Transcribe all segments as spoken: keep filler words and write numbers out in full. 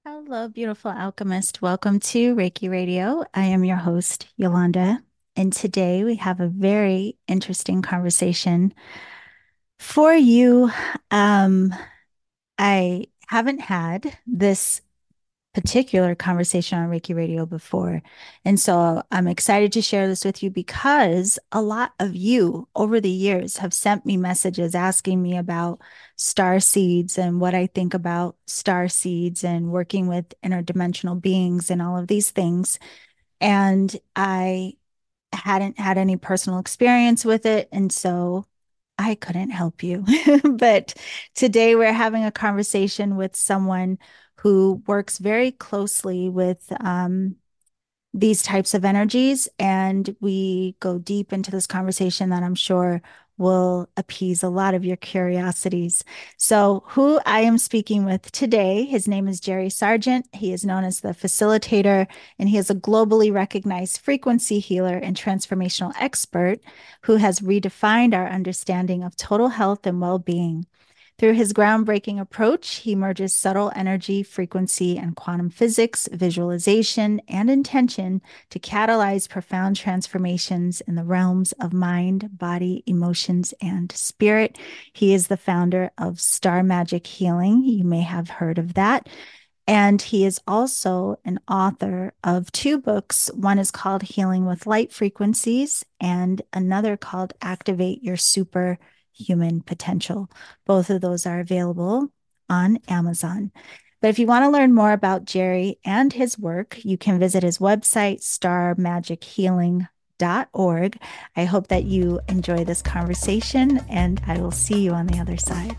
Hello, beautiful alchemist. Welcome to Reiki Radio. I am your host, Yolanda, and today we have a very interesting conversation for you. Um, I haven't had this particular conversation on Reiki Radio before, and so I'm excited to share this with you because a lot of you over the years have sent me messages asking me about star seeds and what I think about star seeds and working with interdimensional beings and all of these things. And I hadn't had any personal experience with it. And so I couldn't help you. But today we're having a conversation with someone who works very closely with um, these types of energies. And we go deep into this conversation that I'm sure will appease a lot of your curiosities. So, who I am speaking with today, his name is Jerry Sargent. He is known as the facilitator, and he is a globally recognized frequency healer and transformational expert who has redefined our understanding of total health and well being. Through his groundbreaking approach, he merges subtle energy, frequency, and quantum physics, visualization, and intention to catalyze profound transformations in the realms of mind, body, emotions, and spirit. He is the founder of Star Magic Healing. You may have heard of that. And he is also an author of two books. One is called Healing with Light Frequencies, and another called Activate Your Superhuman Potential. Both of those are available on Amazon. But if you want to learn more about Jerry and his work, you can visit his website, star magic healing dot org. I hope that you enjoy this conversation, and I will see you on the other side.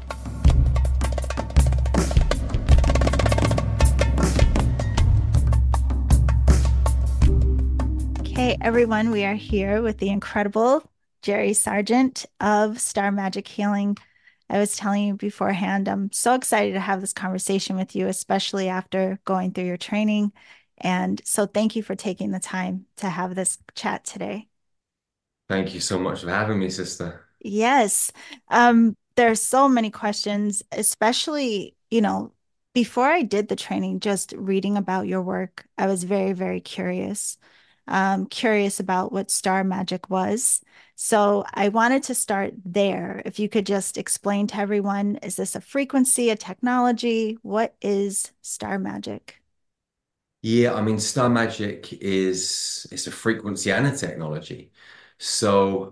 Hey everyone, we are here with the incredible Jerry Sargent of Star Magic Healing. I was telling you beforehand, I'm so excited to have this conversation with you, especially after going through your training. And so thank you for taking the time to have this chat today. Thank you so much for having me, sister. Yes. Um, there are so many questions, especially, you know, before I did the training, just reading about your work, I was very, very curious. Um, curious about what star magic was. So I wanted to start there. If you could just explain to everyone, is this a frequency, a technology? What is star magic? Yeah, I mean, Star Magic is it's a frequency and a technology. So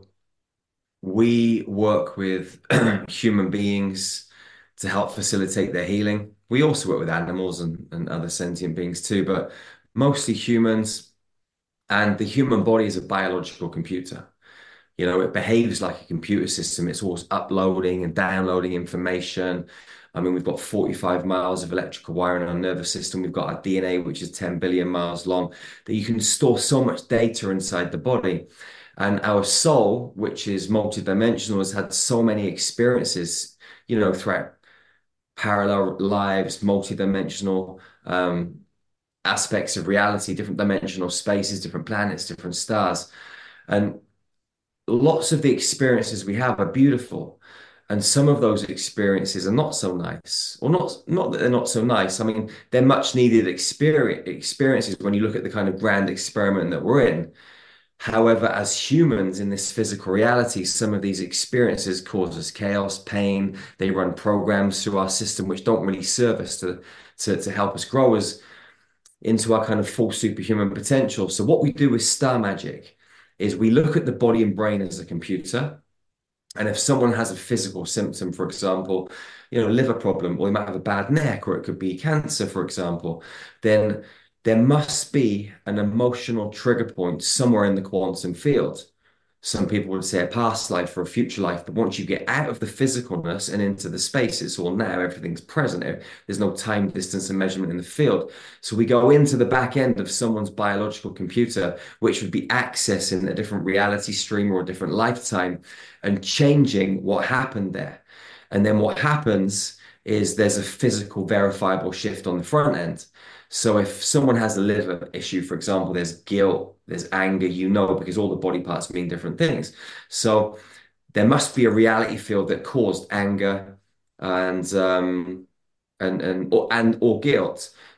we work with human beings to help facilitate their healing. We also work with animals and, and other sentient beings too, but mostly humans. And the human body is a biological computer. You know, it behaves like a computer system. It's always uploading and downloading information. I mean, we've got forty-five miles of electrical wire in our nervous system. We've got our D N A, which is ten billion miles long, that you can store so much data inside the body. And our soul, which is multidimensional, has had so many experiences, you know, throughout parallel lives, multidimensional um, aspects of reality, different dimensional spaces, different planets, different stars. And lots of the experiences we have are beautiful, and some of those experiences are not so nice, or not not that they're not so nice. I mean, they're much needed experience experiences when you look at the kind of grand experiment that we're in. However, as humans in this physical reality, some of these experiences cause us chaos, pain. They run programs through our system which don't really serve us to to, to help us grow as into our kind of full superhuman potential. So what we do with Star Magic is we look at the body and brain as a computer. And if someone has a physical symptom, for example, you know, liver problem, or they might have a bad neck, or it could be cancer, for example, then there must be an emotional trigger point somewhere in the quantum field. Some people would say a past life or a future life, but once you get out of the physicalness and into the space, it's all now, everything's present. There's no time, distance, and measurement in the field. So we go into the back end of someone's biological computer, which would be accessing a different reality stream or a different lifetime and changing what happened there. And then what happens is there's a physical verifiable shift on the front end. So if someone has a liver issue, for example, there's guilt, there's anger, you know, because all the body parts mean different things. So there must be a reality field that caused anger and um and and or, and or guilt.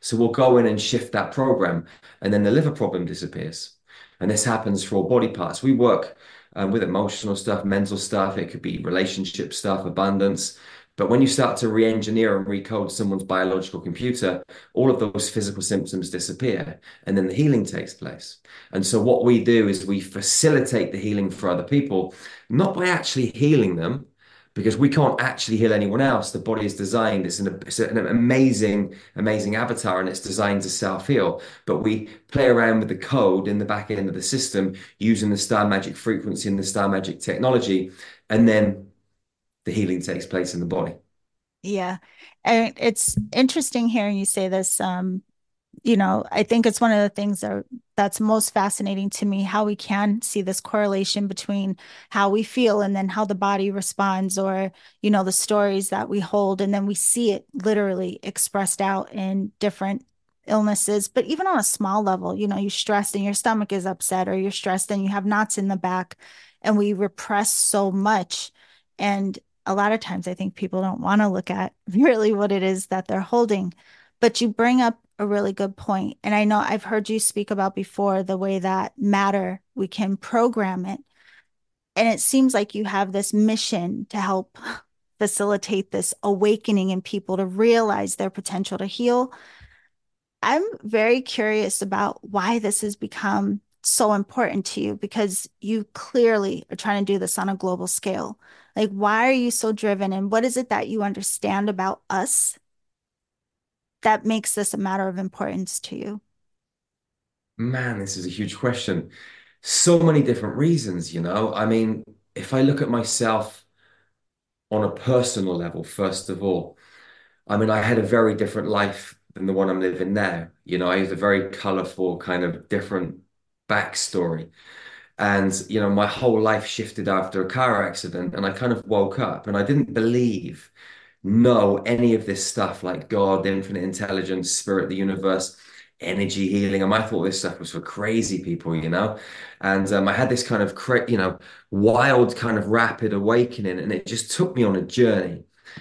So we'll go in and shift that program, and then the liver problem disappears. And this happens for all body parts. We work um, with emotional stuff, mental stuff. It could be relationship stuff, abundance. But when you start to re-engineer and recode someone's biological computer, all of those physical symptoms disappear, and then the healing takes place. And so what we do is we facilitate the healing for other people, not by actually healing them, because we can't actually heal anyone else. The body is designed, it's an, it's an amazing, amazing avatar, and it's designed to self-heal. But we play around with the code in the back end of the system using the Star Magic frequency and the Star Magic technology, and then the healing takes place in the body. Yeah. And it's interesting hearing you say this. Um, you know, I think it's one of the things that that's most fascinating to me, how we can see this correlation between how we feel and then how the body responds, or, you know, the stories that we hold, and then we see it literally expressed out in different illnesses. But even on a small level, you know, you're stressed and your stomach is upset, or you're stressed and you have knots in the back, and we repress so much. And a lot of times I think people don't want to look at really what it is that they're holding. But you bring up a really good point. And I know I've heard you speak about before the way that matter, we can program it. And it seems like you have this mission to help facilitate this awakening in people to realize their potential to heal. I'm very curious about why this has become so important to you, because you clearly are trying to do this on a global scale. Like, why are you so driven? And what is it that you understand about us that makes this a matter of importance to you? Man, this is a huge question. So many different reasons, you know. I mean, if I look at myself on a personal level, first of all, I mean, I had a very different life than the one I'm living now. You know, I had a very colorful, kind of different backstory. And, you know, my whole life shifted after a car accident. And I kind of woke up and I didn't believe, know any of this stuff like God, infinite intelligence, spirit, the universe, energy healing. And I thought this stuff was for crazy people, you know? And um, I had this kind of, cra you know, wild kind of rapid awakening. And it just took me on a journey.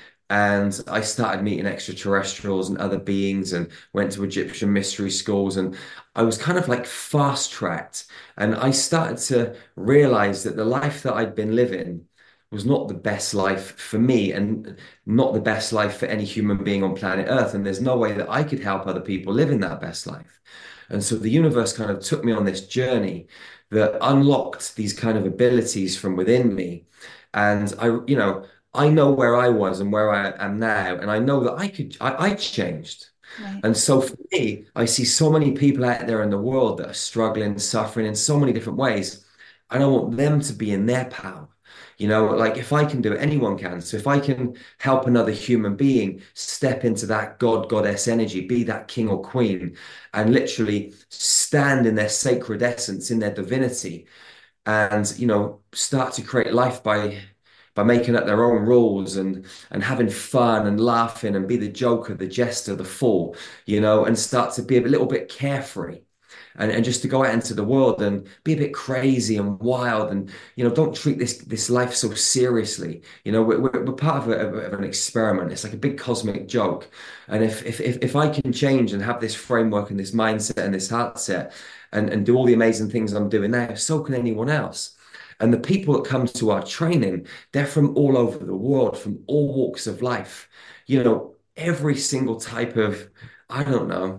And I started meeting extraterrestrials and other beings and went to Egyptian mystery schools. And I was kind of like fast tracked. And I started to realize that the life that I'd been living was not the best life for me and not the best life for any human being on planet Earth. And there's no way that I could help other people live in that best life. And so the universe kind of took me on this journey that unlocked these kind of abilities from within me. And I, you know, I know where I was and where I am now, and I know that I could, I, I changed. Right. And so for me, I see so many people out there in the world that are struggling, suffering in so many different ways. And I want them to be in their power. You know, like if I can do it, anyone can. So if I can help another human being step into that God, goddess energy, be that king or queen, and literally stand in their sacred essence, in their divinity, and you know start to create life by by making up their own rules and and having fun and laughing and be the joker, the jester, the fool, you know, and start to be a little bit carefree and, and just to go out into the world and be a bit crazy and wild and you know don't treat this this life so seriously. You know, we're, we're, we're part of, a, of an experiment. It's like a big cosmic joke. And if if if, if I can change and have this framework and this mindset and this heart set and, and do all the amazing things I'm doing now, so can anyone else. And the people that come to our training, they're from all over the world, from all walks of life. You know, every single type of, I don't know,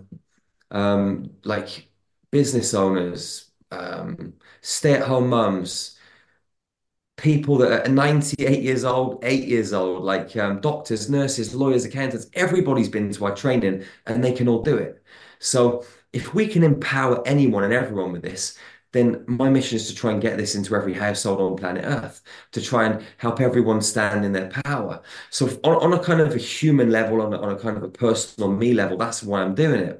um, like business owners, um, stay-at-home mums, people that are ninety-eight years old, eight years old, like um, doctors, nurses, lawyers, accountants, everybody's been to our training and they can all do it. So if we can empower anyone and everyone with this, then my mission is to try and get this into every household on planet Earth, to try and help everyone stand in their power. So on, on a kind of a human level, on a, on a kind of a personal me level, that's why I'm doing it.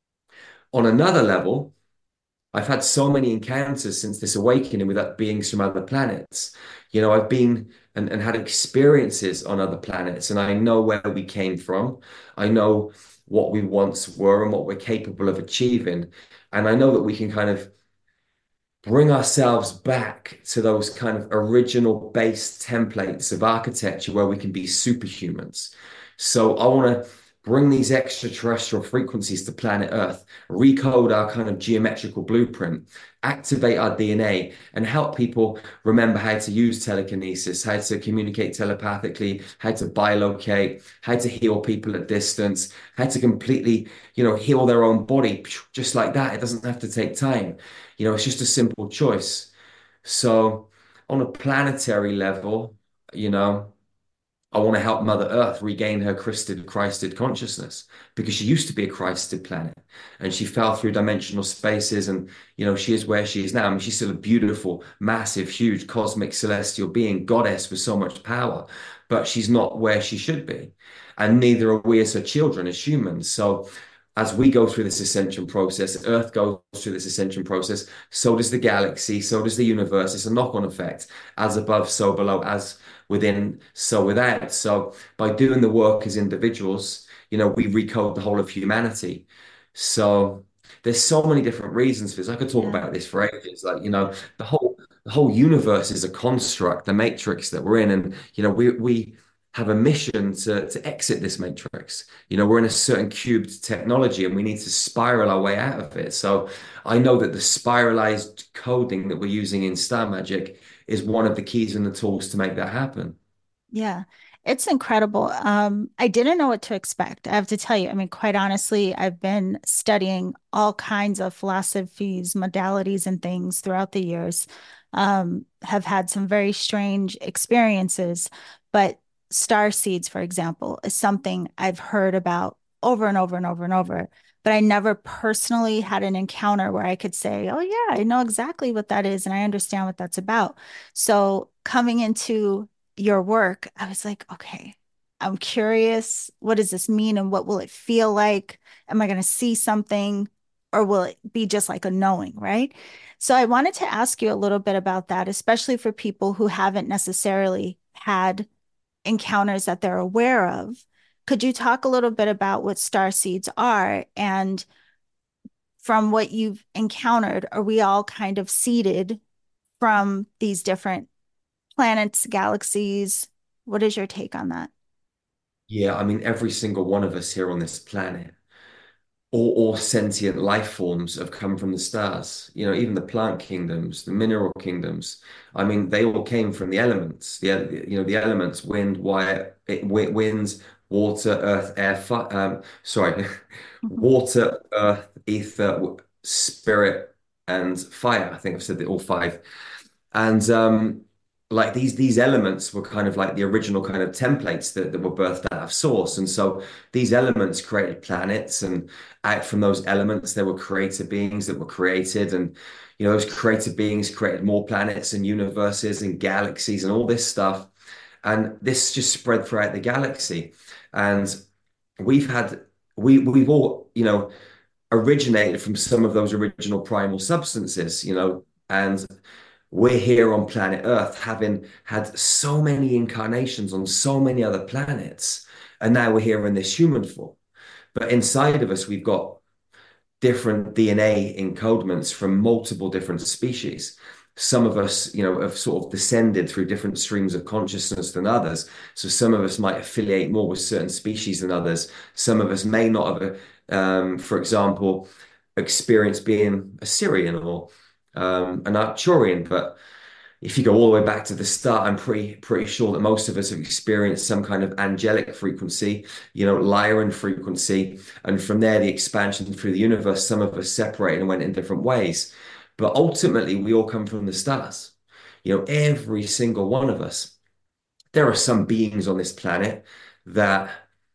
On another level, I've had so many encounters since this awakening with other beings from other planets. You know, I've been and, and had experiences on other planets, and I know where we came from. I know what we once were and what we're capable of achieving. And I know that we can kind of bring ourselves back to those kind of original base templates of architecture where we can be superhumans. So I want to bring these extraterrestrial frequencies to planet Earth, recode our kind of geometrical blueprint, activate our D N A, and help people remember how to use telekinesis, how to communicate telepathically, how to bilocate, how to heal people at distance, how to completely, you know, heal their own body just like that. It doesn't have to take time. You know, it's just a simple choice. So, on a planetary level, you know, I want to help Mother Earth regain her Christed, Christed consciousness because she used to be a Christed planet and she fell through dimensional spaces and, you know, she is where she is now. I mean, she's still a beautiful, massive, huge cosmic celestial being, goddess with so much power, but she's not where she should be. And neither are we as her children, as humans. So as we go through this ascension process, Earth goes through this ascension process, so does the galaxy, so does the universe. It's a knock-on effect, as above, so below, as within, so without. So by doing the work as individuals, you know, we recode the whole of humanity. So there's so many different reasons for this. I could talk Yeah. about this for ages. Like, you know, the whole the whole universe is a construct, the matrix that we're in, and you know, we we have a mission to to exit this matrix. You know, we're in a certain cubed technology and we need to spiral our way out of it. So I know that the spiralized coding that we're using in Star Magic is one of the keys and the tools to make that happen. Yeah, it's incredible. Um, I didn't know what to expect. I have to tell you, I mean, quite honestly, I've been studying all kinds of philosophies, modalities, and things throughout the years. Um, have had some very strange experiences, but star seeds, for example, is something I've heard about over and over and over and over. But I never personally had an encounter where I could say, oh, yeah, I know exactly what that is and I understand what that's about. So coming into your work, I was like, okay, I'm curious. What does this mean and what will it feel like? Am I going to see something or will it be just like a knowing, right? So I wanted to ask you a little bit about that, especially for people who haven't necessarily had encounters that they're aware of. Could you talk a little bit about what star seeds are? And from what you've encountered, are we all kind of seeded from these different planets, galaxies? What is your take on that? Yeah, I mean, every single one of us here on this planet, all, all sentient life forms have come from the stars. You know, even the plant kingdoms, the mineral kingdoms. I mean, they all came from the elements. The you know the elements: wind, wire, it, wi- winds, water, earth, air. Fi um, sorry, Mhm. water, earth, ether, w- spirit, and fire. I think I've said the, all five. And um, like these these elements were kind of like the original kind of templates that, that were birthed out of source. And so these elements created planets, and out from those elements, there were creator beings that were created. And you know, those creator beings created more planets and universes and galaxies and all this stuff. And this just spread throughout the galaxy. And we've had we we've all, you know, originated from some of those original primal substances, you know, and we're here on planet Earth having had so many incarnations on so many other planets, and now we're here in this human form. But inside of us, we've got different D N A encodements from multiple different species. Some of us, you know, have sort of descended through different streams of consciousness than others. So some of us might affiliate more with certain species than others. Some of us may not have, um, for example, experienced being a Syrian or um, an Arcturian, but if you go all the way back to the start, I'm pretty pretty sure that most of us have experienced some kind of angelic frequency, you know, Lyran frequency, and from there the expansion through the universe. Some of us separated and went in different ways, but ultimately we all come from the stars. You know, every single one of us. There are some beings on this planet that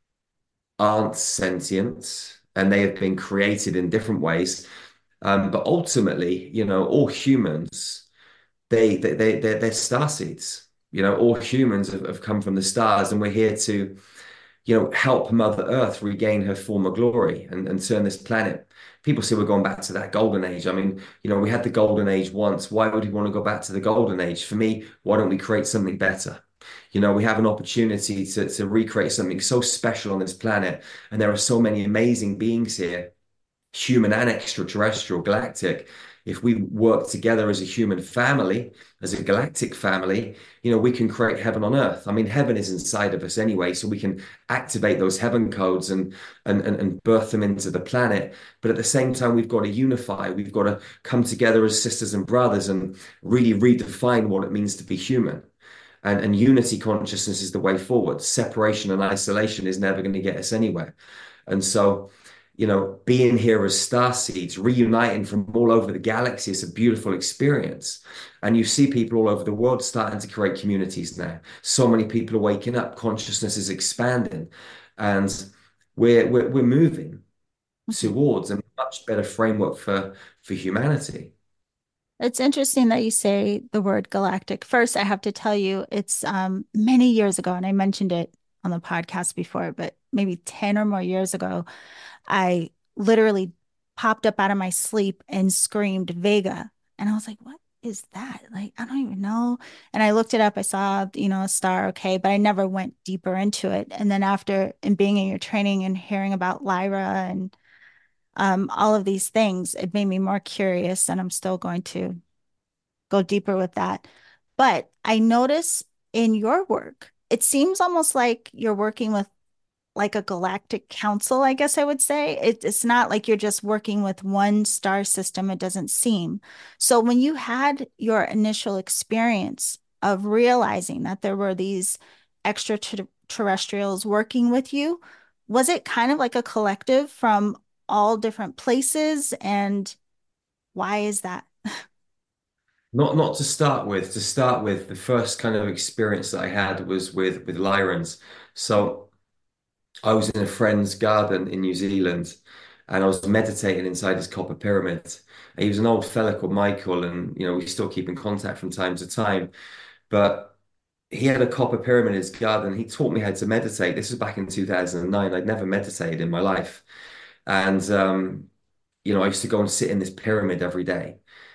aren't sentient, and they have been created in different ways. Um, but ultimately, you know, all humans they they they they're, they're star seeds. You know, all humans have, have come from the stars, and we're here to, you know, help Mother Earth regain her former glory and, and turn this planet. People say we're going back to that golden age. I mean, you know, we had the golden age once. Why would we want to go back to the golden age? For me, why don't we create something better? You know, we have an opportunity to, to recreate something so special on this planet, and there are so many amazing beings here, human and extraterrestrial, galactic. if we work together as a human family, as a galactic family, you know, we can create heaven on earth. I mean, heaven is inside of us anyway, so we can activate those heaven codes and and and, and birth them into the planet. But at the same time, we've got to unify. We've got to come together as sisters and brothers and really redefine what it means to be human. And, and unity consciousness is the way forward. Separation and isolation is never going to get us anywhere. And so, you know, being here as star seeds, reuniting from all over the galaxy is a beautiful experience. And you see people all over the world starting to create communities now. So many people are waking up, consciousness is expanding, and we're we're, we're moving Mhm. towards a much better framework for for humanity. It's interesting that you say the word galactic. First, I have to tell you, it's um, many years ago, and I mentioned it on the podcast before, but maybe ten or more years ago, I literally popped up out of my sleep and screamed Vega. And I was like, what is that? Like, I don't even know. And I looked it up. I saw, you know, a star, okay, but I never went deeper into it. And then after and being in your training and hearing about Lyra and um, all of these things, it made me more curious. And I'm still going to go deeper with that. But I notice in your work, it seems almost like you're working with like a galactic council, I guess I would say. It, it's not like you're just working with one star system, it doesn't seem. So when you had your initial experience of realizing that there were these extraterrestrials working with you, was it kind of like a collective from all different places? And why is that? Not not to start with. To start with, the first kind of experience that I had was with with Lyrans. So I was in a friend's garden in New Zealand, and I was meditating inside his copper pyramid. And he was an old fella called Michael, and you know we still keep in contact from time to time. But he had a copper pyramid in his garden. He taught me how to meditate. This was back in two thousand nine. I'd never meditated in my life, and um, you know I used to go and sit in this pyramid every day.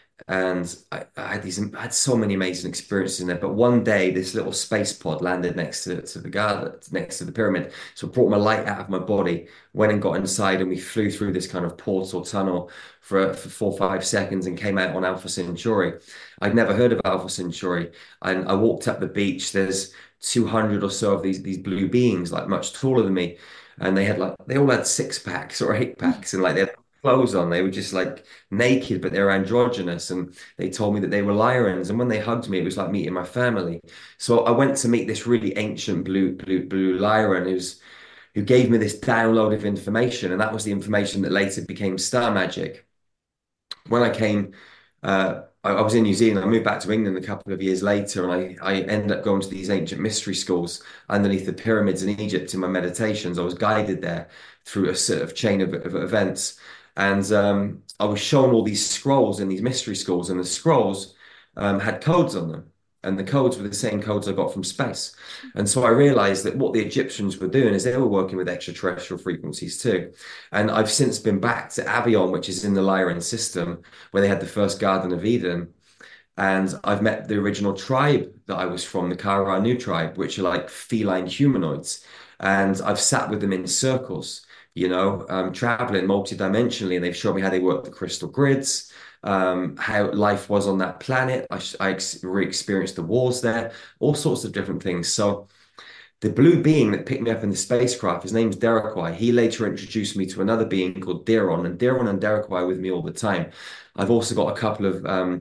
And I, I had these, I had so many amazing experiences in there. But one day, this little space pod landed next to to the garden, next to the pyramid. So it brought my light out of my body, went and got inside, and we flew through this kind of portal tunnel for, for four, five seconds and came out on Alpha Centauri. I'd never heard of Alpha Centauri. And I walked up the beach. There's two hundred or so of these these blue beings, like much taller than me. And they had like they all had six packs or eight packs, and like they had clothes on. They were just like naked, but they were androgynous. And they told me that they were Lyrans. And when they hugged me, it was like meeting my family. So I went to meet this really ancient blue blue blue Lyran who's who gave me this download of information, and that was the information that later became Star Magic. When I came, uh, I, I was in New Zealand. I moved back to England a couple of years later, and I, I ended up going to these ancient mystery schools underneath the pyramids in Egypt in my meditations. I was guided there through a sort of chain of, of events. And um, I was shown all these scrolls in these mystery schools, and the scrolls um, had codes on them. And the codes were the same codes I got from space. And so I realized that what the Egyptians were doing is they were working with extraterrestrial frequencies too. And I've since been back to Avion, which is in the Lyran system, where they had the first Garden of Eden. And I've met the original tribe that I was from, the Kara-Nu tribe, which are like feline humanoids. And I've sat with them in circles, you know, um, traveling multidimensionally, and they've shown me how they work the crystal grids, um, how life was on that planet. I, I ex re-experienced the wars there, all sorts of different things. So the blue being that picked me up in the spacecraft, his name's Derekwai. He later introduced me to another being called Diron, and Diron and Derekwai are with me all the time. I've also got a couple of um,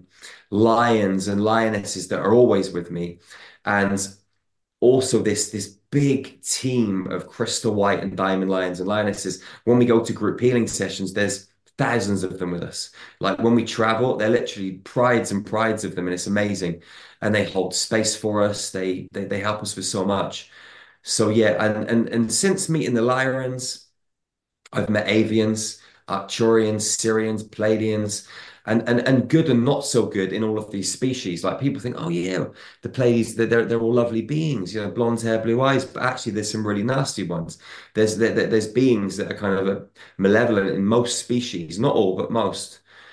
lions and lionesses that are always with me, and also this this big team of crystal white and diamond lions and lionesses. When we go to group healing sessions, there's thousands of them with us. Like when we travel, they're literally prides and prides of them, and it's amazing. And they hold space for us. They they they help us with so much. So yeah, and and and since meeting the Lyrans, I've met Avians, Arcturians, Syrians, Pleiadians, and and and good and not so good in all of these species. Like people think, oh yeah, the Pleiades, they're they're, they're all lovely beings, you know, blonde hair, blue eyes. But actually, there's some really nasty ones. There's there, there's beings that are kind of uh, malevolent in most species, not all, but most.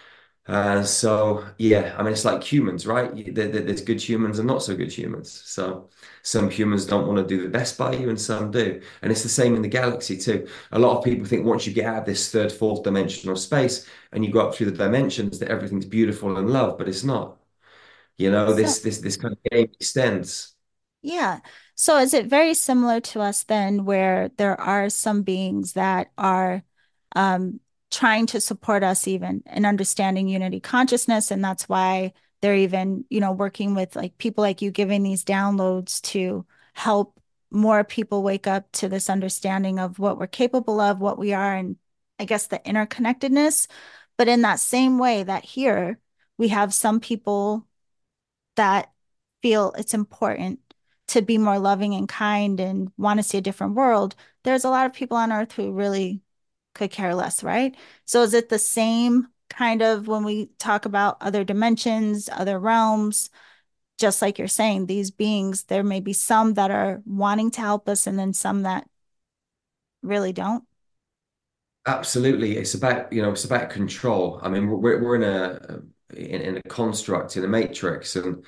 Uh, so yeah, I mean, it's like humans, right? You- there- there- There's good humans and not so good humans. So some humans don't want to do the best by you, and some do. And it's the same in the galaxy too. A lot of people think once you get out of this third, fourth dimensional space and you go up through the dimensions that everything's beautiful and love, but it's not. You know, So this this this kind of game extends. yeah. So is it very similar to us then, where there are some beings that are um, trying to support us even in understanding unity consciousness, and that's why they're even, you know, working with like people like you, giving these downloads to help more people wake up to this understanding of what we're capable of, what we are, and I guess the interconnectedness. But in that same way that here we have some people that feel it's important to be more loving and kind and want to see a different world, there's a lot of people on earth who really could care less, right? So is it the same kind of when we talk about other dimensions, other realms, just like you're saying, these beings, there may be some that are wanting to help us and then some that really don't. Absolutely. It's about, you know, it's about control. I mean, we're we're in a in, in a construct, in a matrix, and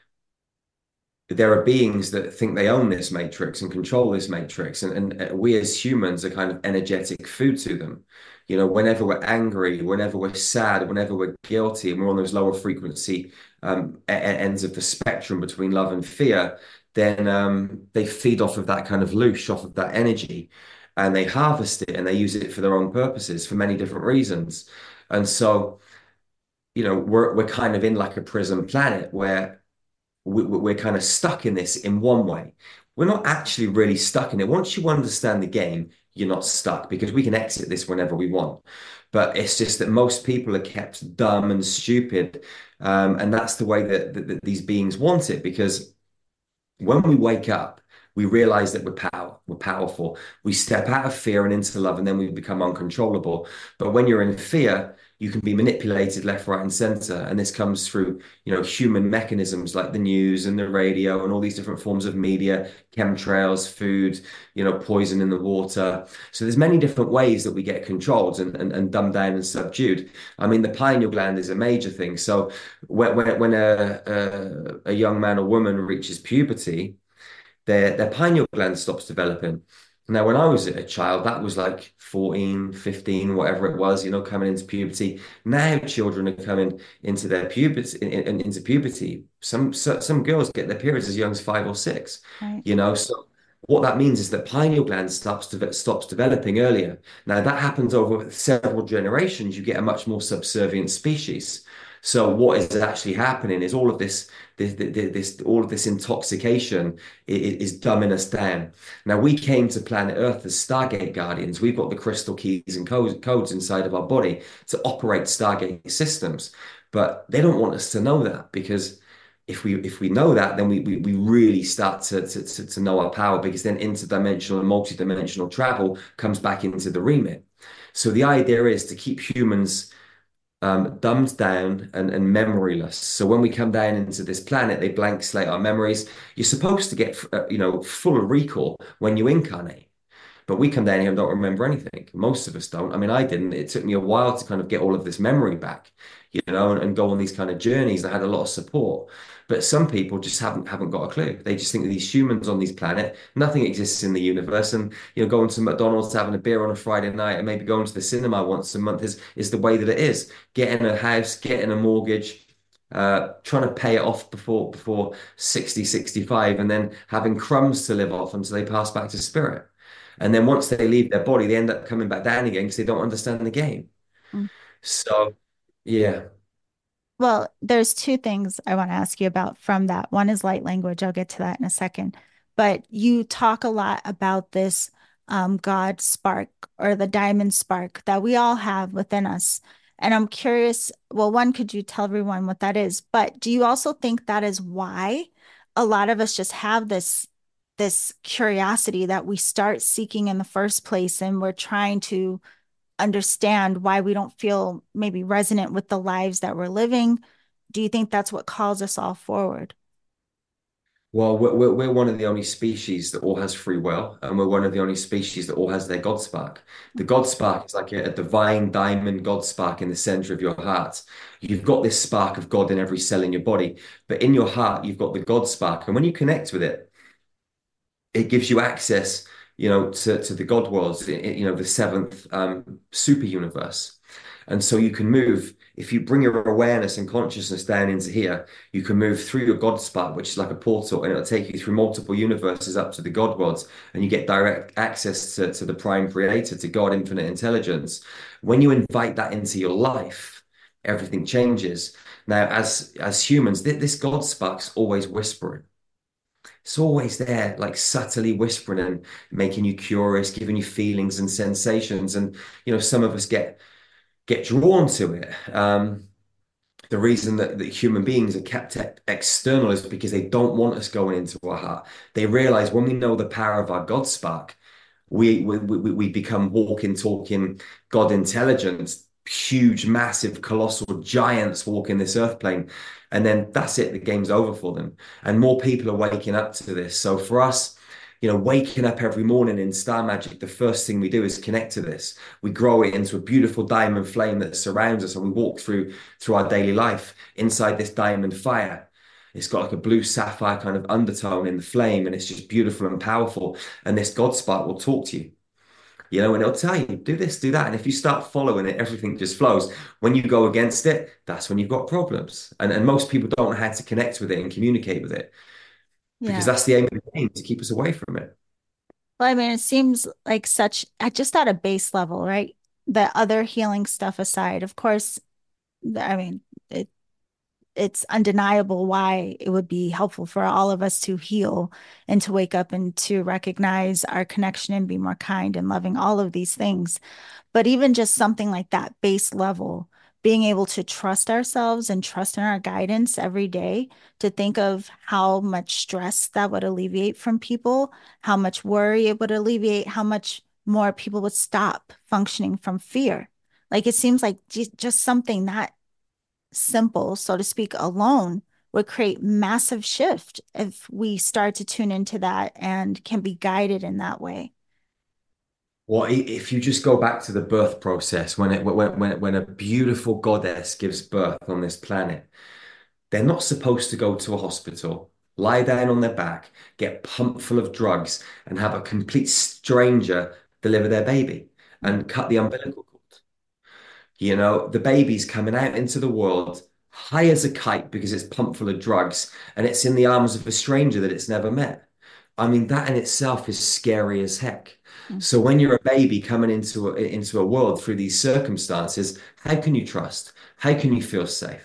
there are beings that think they own this matrix and control this matrix, and, and we as humans are kind of energetic food to them. You know, whenever we're angry, whenever we're sad, whenever we're guilty, and we're on those lower frequency um, e- e- ends of the spectrum between love and fear, then um, they feed off of that kind of loosh, off of that energy, and they harvest it and they use it for their own purposes for many different reasons. And so, you know, we're we're kind of in like a prison planet where we, we're kind of stuck in this in one way. We're not actually really stuck in it. Once you understand the game, you're not stuck because we can exit this whenever we want. But it's just that most people are kept dumb and stupid. Um, and that's the way that, that, that these beings want it because when we wake up, we realize that we're power, we're powerful. We step out of fear and into love, and then we become uncontrollable. But when you're in fear, you can be manipulated left, right, and center. And this comes through, you know, human mechanisms like the news and the radio and all these different forms of media, chemtrails, food, you know, poison in the water. So there's many different ways that we get controlled and, and, and dumbed down and subdued. I mean, the pineal gland is a major thing. So when when, when a, a a young man or woman reaches puberty, their their pineal gland stops developing. Now, when I was a child, that was like fourteen, fifteen, whatever it was, you know, coming into puberty. Now children are coming into their puberty, in, in- into puberty. Some so, some girls get their periods as young as five or six, Right. you know. So what that means is that pineal gland stops to, stops developing earlier. Now that happens over several generations. You get a much more subservient species. So what is actually happening is all of this this, this, all of this intoxication is dumbing us down. Now, we came to planet Earth as Stargate Guardians. We've got the crystal keys and codes, codes inside of our body to operate Stargate systems, but they don't want us to know that because if we if we know that, then we we, we really start to, to to to know our power because then interdimensional and multidimensional travel comes back into the remit. So the idea is to keep humans um, dumbed down and, and memoryless. So when we come down into this planet, they blank slate our memories. You're supposed to get, uh, you know, full of recall when you incarnate. But we come down here and don't remember anything. Most of us don't. I mean, I didn't. It took me a while to kind of get all of this memory back, you know, and, and go on these kind of journeys. I had a lot of support. But some people just haven't haven't got a clue. They just think that these humans on this planet, nothing exists in the universe. And you know, going to McDonald's, having a beer on a Friday night, and maybe going to the cinema once a month is is the way that it is. Getting a house, getting a mortgage, uh, trying to pay it off before before sixty, sixty-five, and then having crumbs to live off until they pass back to spirit. And then once they leave their body, they end up coming back down again because they don't understand the game. Mm. So, yeah. Well, there's two things I want to ask you about from that. One is light language. I'll get to that in a second. But you talk a lot about this um, God spark or the diamond spark that we all have within us. And I'm curious, well, one, could you tell everyone what that is? But do you also think that is why a lot of us just have this this curiosity that we start seeking in the first place and we're trying to understand why we don't feel maybe resonant with the lives that we're living? Do you think that's what calls us all forward? Well, we're, we're we're one of the only species that all has free will, and we're one of the only species that all has their God spark. The God spark is like a, a divine diamond God spark in the center of your heart. You've got this spark of God in every cell in your body, but in your heart, you've got the God spark. And when you connect with it, it gives you access, you know, to, to the God worlds, you know, the seventh um, super universe. And so you can move, if you bring your awareness and consciousness down into here, you can move through your God spot, which is like a portal, and it'll take you through multiple universes up to the God worlds, and you get direct access to, to the prime creator, to God, infinite intelligence. When you invite that into your life, everything changes. Now, as as humans, th this God spark's always whispering. It's always there, like subtly whispering and making you curious, giving you feelings and sensations. And you know, some of us get get drawn to it. Um, the reason that, that human beings are kept e- external is because they don't want us going into our heart. They realize when we know the power of our God spark, we we we, we become walking, talking God intelligence, huge, massive, colossal giants walking this earth plane. And then that's it, the game's over for them. And more people are waking up to this. So for us, you know, waking up every morning in Star Magic, the first thing we do is connect to this. We grow it into a beautiful diamond flame that surrounds us, and we walk through through our daily life inside this diamond fire. It's got like a blue sapphire kind of undertone in the flame, and it's just beautiful and powerful. And this God spark will talk to you, you know, and it'll tell you, do this, do that. And if you start following it, everything just flows. When you go against it, that's when you've got problems. And, and most people don't know how to connect with it and communicate with it because Yeah. that's the aim of the game, to keep us away from it. Well, I mean, it seems like such, at just at a base level, right? The other healing stuff aside, of course, I mean, it, it's undeniable why it would be helpful for all of us to heal and to wake up and to recognize our connection and be more kind and loving, all of these things. But even just something like that base level, being able to trust ourselves and trust in our guidance every day, to think of how much stress that would alleviate from people, how much worry it would alleviate, how much more people would stop functioning from fear. Like it seems like just something that simple, so to speak, alone would create massive shift if we start to tune into that and can be guided in that way. Well, if you just go back to the birth process, when it when when when a beautiful goddess gives birth on this planet, they're not supposed to go to a hospital, lie down on their back, get pumped full of drugs, and have a complete stranger deliver their baby and cut the umbilical cord. You know, the baby's coming out into the world high as a kite because it's pumped full of drugs and it's in the arms of a stranger that it's never met. I mean, that in itself is scary as heck. Mm. So when you're a baby coming into a, into a world through these circumstances, how can you trust? How can you feel safe?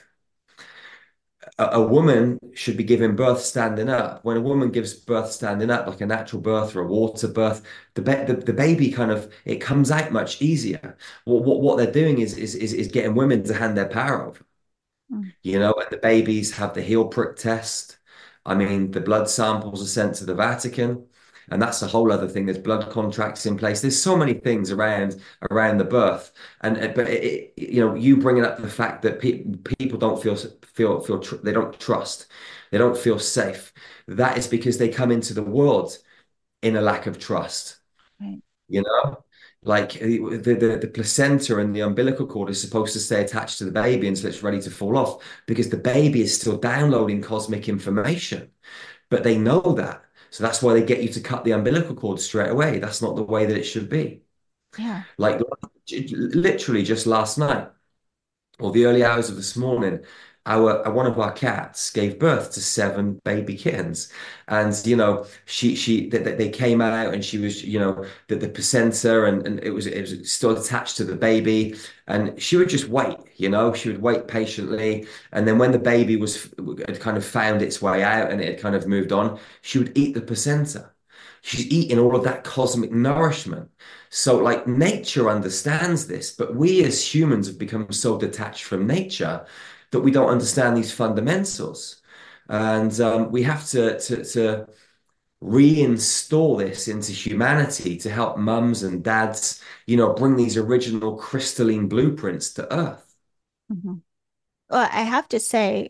A, a woman should be giving birth standing up. When a woman gives birth standing up, like a natural birth or a water birth, the, ba the, the baby kind of it comes out much easier. What what, what they're doing is, is is is getting women to hand their power over. Mm. You know, and the babies have the heel prick test. I mean, the blood samples are sent to the Vatican, and that's a whole other thing. There's blood contracts in place. There's so many things around around the birth, and uh, but it, it- you know, you bringing up the fact that pe people don't feel feel feel tr they don't trust, they don't feel safe. That is because they come into the world in a lack of trust. Right. You know, like the, the the placenta and the umbilical cord is supposed to stay attached to the baby until it's ready to fall off because the baby is still downloading cosmic information, but they know that. So that's why they get you to cut the umbilical cord straight away. That's not the way that it should be. Yeah. Like literally just last night or the early hours of this morning, our uh, one of our cats gave birth to seven baby kittens, and you know she she they, they came out and she was you know the, the placenta and, and it was it was still attached to the baby, and she would just wait, you know she would wait patiently, and then when the baby was had kind of found its way out and it had kind of moved on, she would eat the placenta. She's eating all of that cosmic nourishment. So, like, nature understands this, but we as humans have become so detached from nature that we don't understand these fundamentals. And um, we have to, to, to reinstall this into humanity to help mums and dads, you know, bring these original crystalline blueprints to Earth. Mhm. Well, I have to say,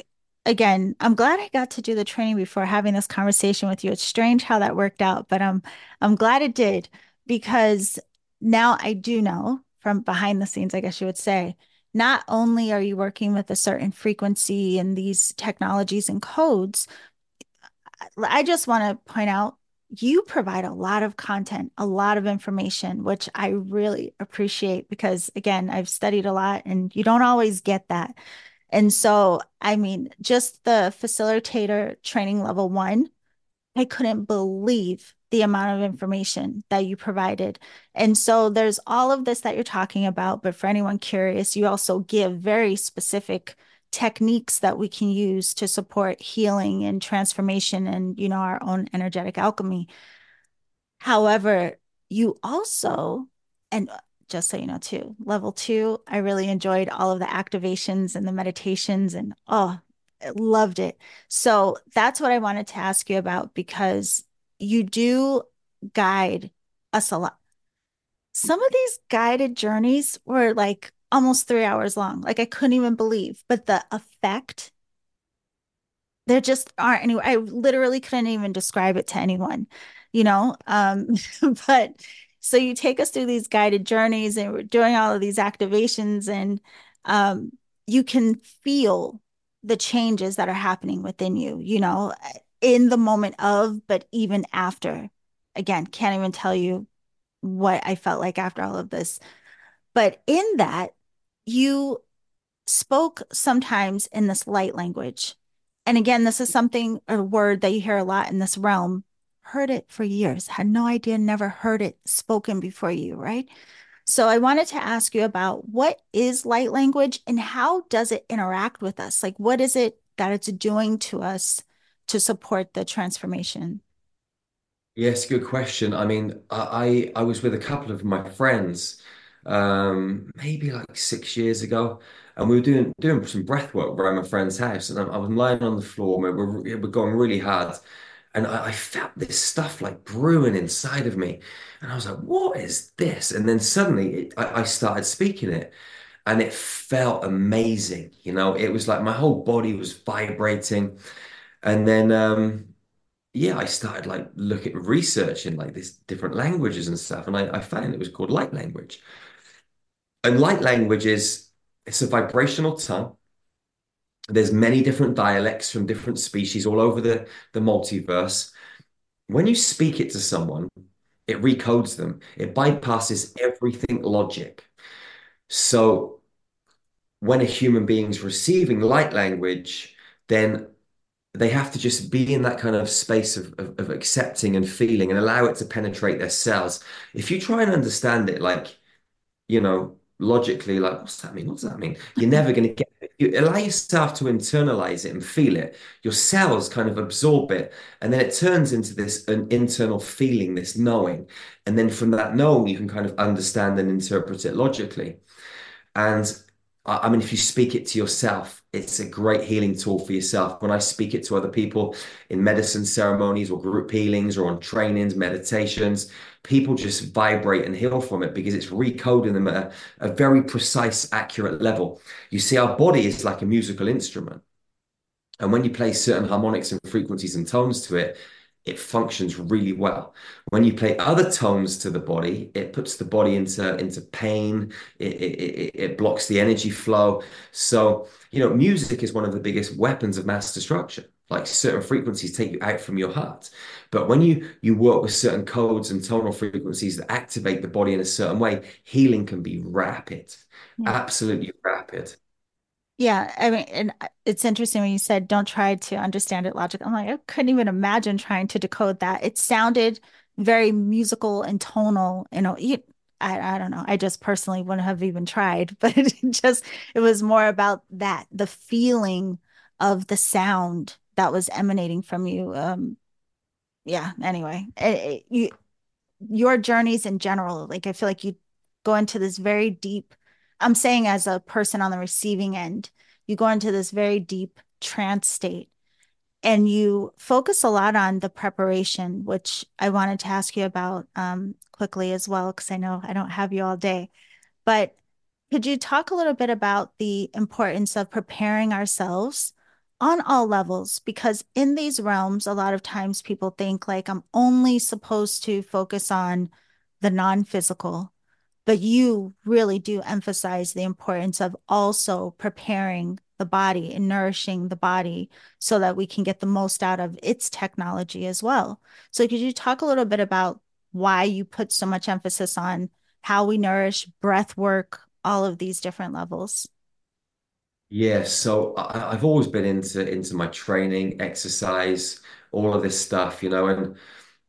again, I'm glad I got to do the training before having this conversation with you. It's strange how that worked out, but I'm I'm glad it did because now I do know from behind the scenes, I guess you would say, not only are you working with a certain frequency and these technologies and codes, I just want to point out you provide a lot of content, a lot of information, which I really appreciate because, again, I've studied a lot and you don't always get that. And so, I mean, just the facilitator training level one, I couldn't believe the amount of information that you provided. And so there's all of this that you're talking about, but for anyone curious, you also give very specific techniques that we can use to support healing and transformation and, you know, our own energetic alchemy. However, you also, and just so you know, too, level two, I really enjoyed all of the activations and the meditations and oh, I loved it. So that's what I wanted to ask you about because you do guide us a lot. Some of these guided journeys were like almost three hours long. Like I couldn't even believe, but the effect there just aren't any. I literally couldn't even describe it to anyone, you know. Um, but so you take us through these guided journeys, and we're doing all of these activations, and um, you can feel the changes that are happening within you, you know, in the moment of, but even after. Again, can't even tell you what I felt like after all of this. But in that, you spoke sometimes in this light language. And again, this is something, a word that you hear a lot in this realm. Heard it for years, had no idea, never heard it spoken before you, right? So I wanted to ask you about what is light language and how does it interact with us? Like, what is it that it's doing to us to support the transformation? Yes, good question. I mean, I I I was with a couple of my friends, um, maybe like six years ago, and we were doing doing some breath work around my friend's house, and I, I was lying on the floor, and we were we're going really hard, and I, I felt this stuff like brewing inside of me, and I was like, "What is this?" And then suddenly, it, I, I started speaking it, and it felt amazing. You know, it was like my whole body was vibrating, and then. Um, yeah, I started like looking researching like these different languages and stuff, and I, I found it was called light language. And light language is it's a vibrational tongue. There's many different dialects from different species all over the, the multiverse. When you speak it to someone, it recodes them. It bypasses everything logic. So when a human being's receiving light language, then they have to just be in that kind of space of, of, of accepting and feeling and allow it to penetrate their cells. If you try and understand it, like, you know, logically, like, what's that mean? What's that mean? You're never going to get it. You allow yourself to internalize it and feel it. Your cells kind of absorb it. And then it turns into this an internal feeling, this knowing. And then from that knowing, you can kind of understand and interpret it logically. And I I mean, if you speak it to yourself, it's a great healing tool for yourself. When I speak it to other people in medicine ceremonies or group healings or on trainings, meditations, people just vibrate and heal from it because it's recoding them at a, a very precise, accurate level. You see, our body is like a musical instrument. And when you play certain harmonics and frequencies and tones to it, it functions really well. When you play other tones to the body, it puts the body into, into pain. It, it, it, it blocks the energy flow. So, you know, music is one of the biggest weapons of mass destruction. Like certain frequencies take you out from your heart. But when you you work with certain codes and tonal frequencies that activate the body in a certain way, healing can be rapid, Yeah. absolutely rapid. Yeah, I mean, and uh, it's interesting when you said don't try to understand it logic. I'm like, I couldn't even imagine trying to decode that. It sounded very musical and tonal. You know, you, I, I don't know. I just personally wouldn't have even tried, but it just it was more about that, the feeling of the sound that was emanating from you. Um, yeah. Anyway, it, it- you your journeys in general, like I feel like you go into this very deep, I'm saying as a person on the receiving end, you go into this very deep trance state and you focus a lot on the preparation, which I wanted to ask you about um, quickly as well, because I know I don't have you all day. But could you talk a little bit about the importance of preparing ourselves on all levels, because in these realms, a lot of times people think like I'm only supposed to focus on the non-physical, but you really do emphasize the importance of also preparing the body and nourishing the body so that we can get the most out of its technology as well. So, could you talk a little bit about why you put so much emphasis on how we nourish, breath work, all of these different levels? Yeah, so I, I've always been into into my training, exercise, all of this stuff, you know, and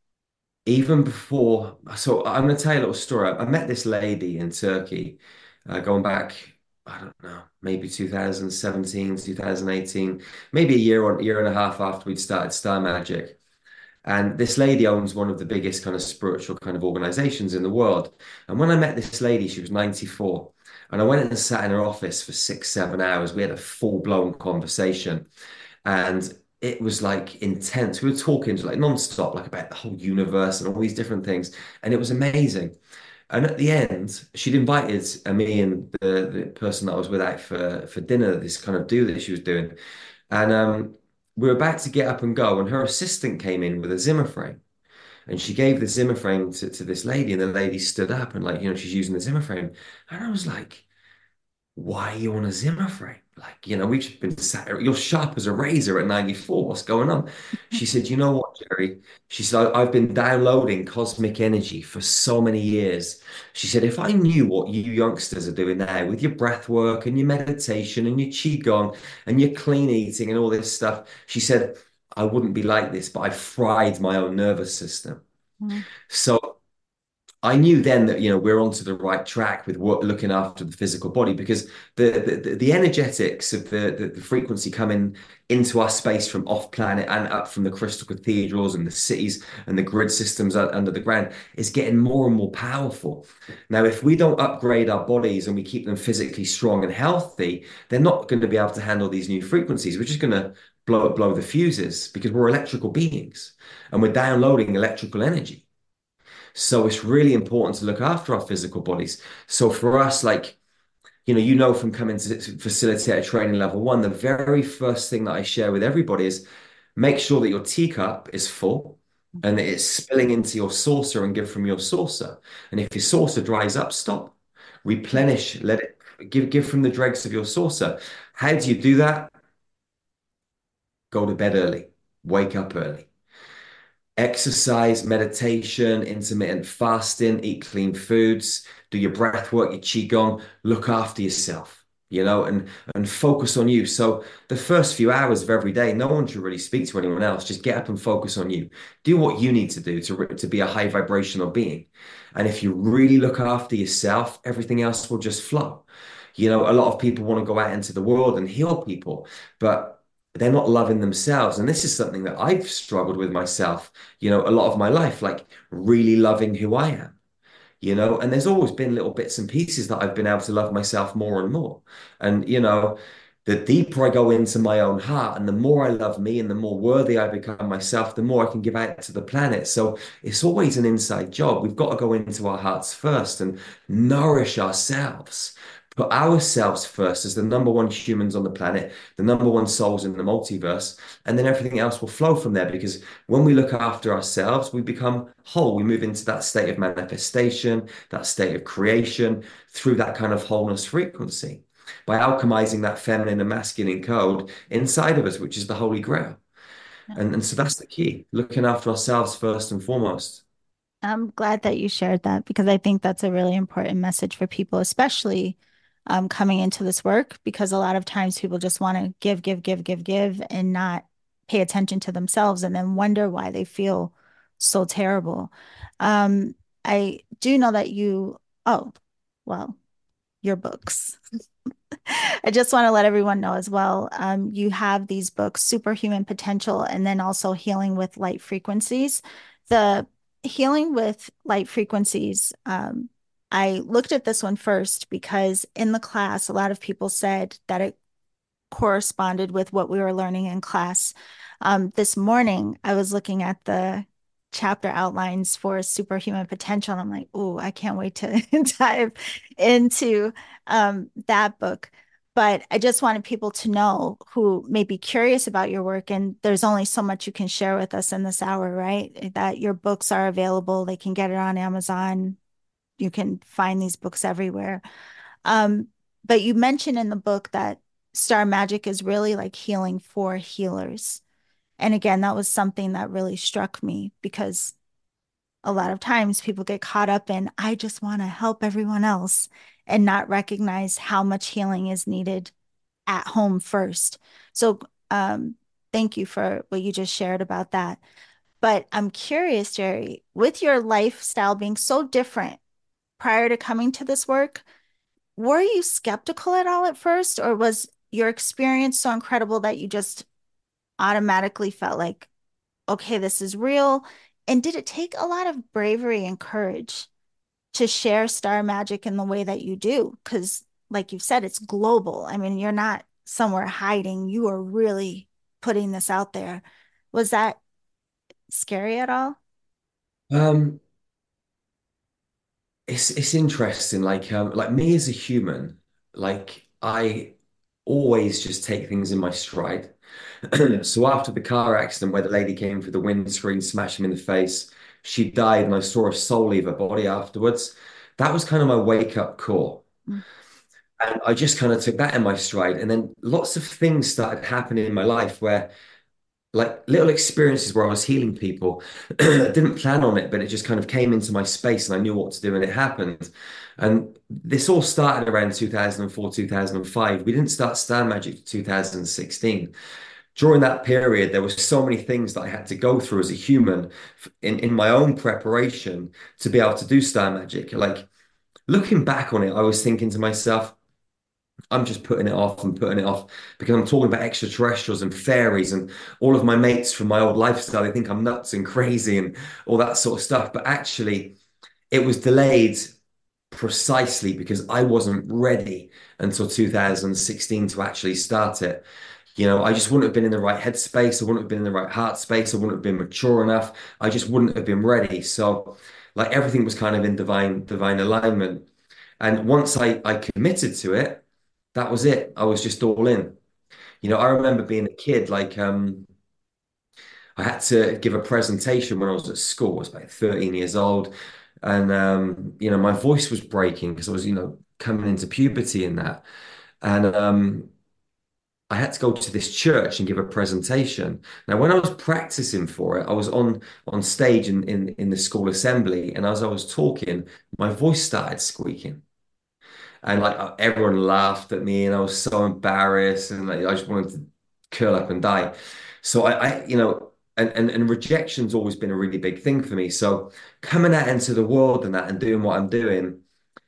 even before, so I'm going to tell you a little story. I, I met this lady in Turkey, uh, going back, I don't know, maybe two thousand seventeen, two thousand eighteen, maybe a year or year and a half after we'd started Star Magic. And this lady owns one of the biggest kind of spiritual kind of organizations in the world. And when I met this lady, she was ninety-four. And I went and sat in her office for six, seven hours. We had a full-blown conversation. And it was like intense. We were talking just like non-stop, like about the whole universe and all these different things. And it was amazing. And at the end, she'd invited uh, me and the, the person that I was with out for, for dinner, this kind of do that she was doing. And um, we were about to get up and go, and her assistant came in with a Zimmer frame. And she gave the Zimmer frame to, to this lady, and the lady stood up and, like, you know, she's using the Zimmer frame. And I was like, why are you on a Zimmer frame? Like, you know, we've just been sat, you're sharp as a razor at ninety-four. What's going on? She said, you know what, Jerry? She said, "I- I've been downloading cosmic energy for so many years. She said, if I knew what you youngsters are doing now with your breath work and your meditation and your qigong and your clean eating and all this stuff, she said, I wouldn't be like this, but I fried my own nervous system. Mm. So I knew then that, you know, we're onto the right track with what, looking after the physical body, because the the, the energetics of the, the the frequency coming into our space from off planet and up from the crystal cathedrals and the cities and the grid systems under the ground is getting more and more powerful. Now, if we don't upgrade our bodies and we keep them physically strong and healthy, they're not going to be able to handle these new frequencies. We're just going to blow blow the fuses because we're electrical beings and we're downloading electrical energy. So it's really important to look after our physical bodies. So for us, like, you know, you know, from coming to facilitate a training level one, the very first thing that I share with everybody is make sure that your teacup is full and that it's spilling into your saucer and give from your saucer. And if your saucer dries up, stop. Replenish, let it give give from the dregs of your saucer. How do you do that? Go to bed early, wake up early. Exercise, meditation, intermittent fasting, eat clean foods, do your breath work, your qigong, look after yourself, you know, and and focus on you. So the first few hours of every day, no one should really speak to anyone else. Just get up and focus on you. Do what you need to do to to be a high vibrational being. And if you really look after yourself, everything else will just flow. You know, a lot of people want to go out into the world and heal people, but they're not loving themselves. And this is something that I've struggled with myself, you know, a lot of my life, like really loving who I am, you know, and there's always been little bits and pieces that I've been able to love myself more and more. And, you know, the deeper I go into my own heart and the more I love me and the more worthy I become myself, the more I can give out to the planet. So it's always an inside job. We've got to go into our hearts first and nourish ourselves. Put ourselves first as the number one humans on the planet, the number one souls in the multiverse, and then everything else will flow from there. Because when we look after ourselves, we become whole. We move into that state of manifestation, that state of creation through that kind of wholeness frequency by alchemizing that feminine and masculine code inside of us, which is the Holy Grail. And, and so that's the key, looking after ourselves first and foremost. I'm glad that you shared that because I think that's a really important message for people, especially um, coming into this work, because a lot of times people just want to give, give, give, give, give, and not pay attention to themselves and then wonder why they feel so terrible. Um, I do know that you, oh, well, your books. I just want to let everyone know as well. Um, you have these books, Superhuman Potential, and then also Healing with Light Frequencies. The Healing with Light Frequencies, um, I looked at this one first because in the class, a lot of people said that it corresponded with what we were learning in class. Um, this morning, I was looking at the chapter outlines for Superhuman Potential, and I'm like, oh, I can't wait to dive into um, that book. but I just wanted people to know who may be curious about your work. And there's only so much you can share with us in this hour, right? That your books are available. They can get it on Amazon. You can find these books everywhere. Um, but you mentioned in the book that Star Magic is really like healing for healers. And again, that was something that really struck me because a lot of times people get caught up in, I just want to help everyone else and not recognize how much healing is needed at home first. So, um, thank you for what you just shared about that. But I'm curious, Jerry, with your lifestyle being so different prior to coming to this work, were you skeptical at all at first, or was your experience so incredible that you just automatically felt like, okay, this is real? And did it take a lot of bravery and courage to share Star Magic in the way that you do? Because, like you said, it's global. I mean, you're not somewhere hiding, you are really putting this out there. Was that scary at all? Um, it's it's interesting. Like um, like me as a human, like I always just take things in my stride. So after the car accident where the lady came through the windscreen, smashed him in the face, she died, and I saw a soul leave her body afterwards. That was kind of my wake up call. Mm. And I just kind of took that in my stride. And then lots of things started happening in my life where like little experiences where I was healing people. I didn't plan on it, but it just kind of came into my space and I knew what to do and it happened. And this all started around two thousand four, two thousand five. We didn't start Star Magic two thousand sixteen. During that period, there were so many things that I had to go through as a human in, in my own preparation to be able to do Star Magic. Like looking back on it, I was thinking to myself, I'm just putting it off and putting it off because I'm talking about extraterrestrials and fairies and all of my mates from my old lifestyle. They think I'm nuts and crazy and all that sort of stuff. But actually, it was delayed precisely because I wasn't ready until two thousand sixteen to actually start it. You know, I just wouldn't have been in the right headspace. I wouldn't have been in the right heart space. I wouldn't have been mature enough. I just wouldn't have been ready. So, like everything was kind of in divine divine alignment. And once I I committed to it, that was it. I was just all in. You know, I remember being a kid, like um, I had to give a presentation when I was at school. I was about thirteen years old. And um, you know, my voice was breaking because I was, you know, coming into puberty and that. And um, I had to go to this church and give a presentation. Now, when I was practicing for it, I was on on stage in in, in the school assembly, and as I was talking, my voice started squeaking. And like uh, everyone laughed at me, and I was so embarrassed, and like I just wanted to curl up and die. So I, I you know, and, and and rejection's always been a really big thing for me. So coming out into the world and that, and doing what I'm doing,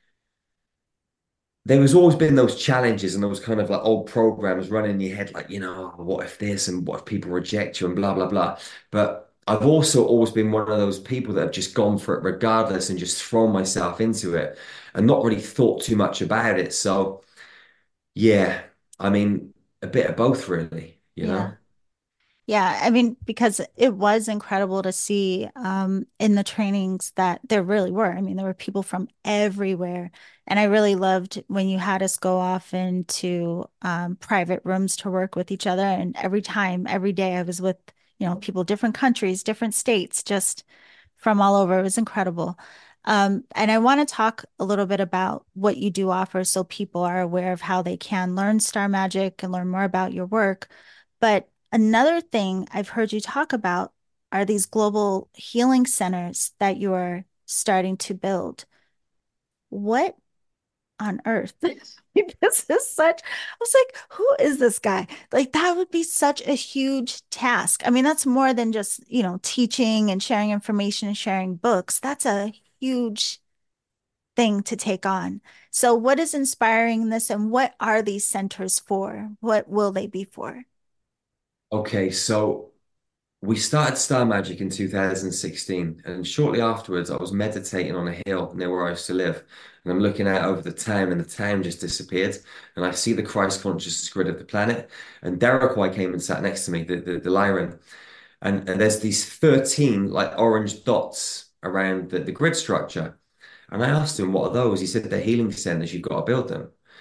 there was always been those challenges and those kind of like old programs running in your head, like you know, "Oh, what if this and what if people reject you and blah blah blah." But I've also always been one of those people that have just gone for it regardless and just thrown myself into it and not really thought too much about it. So. Yeah, I mean, a bit of both, really, you Yeah. know? Yeah, I mean, because it was incredible to see um, in the trainings that there really were. I mean, there were people from everywhere. And I really loved when you had us go off into um, private rooms to work with each other. And every time, every day, I was with, you know, people, different countries, different states, just from all over. It was incredible. Um, and I want to talk a little bit about what you do offer so people are aware of how they can learn Star Magic and learn more about your work. But another thing I've heard you talk about are these global healing centers that you're starting to build. What on earth? This is such, I was like, who is this guy? Like, that would be such a huge task. I mean, that's more than just, you know, teaching and sharing information and sharing books. That's a huge thing to take on. So, what is inspiring this and what are these centers for? What will they be for? Okay, so we started Star Magic in two thousand sixteen, and shortly afterwards, I was meditating on a hill near where I used to live. And I'm looking out over the town, and the town just disappeared. And I see the Christ consciousness grid of the planet. And Derekwai came and sat next to me, the, the, the Lyran. And, and there's these thirteen like orange dots around the, the grid structure. And I asked him, what are those? He said, they're healing centers, you've got to build them.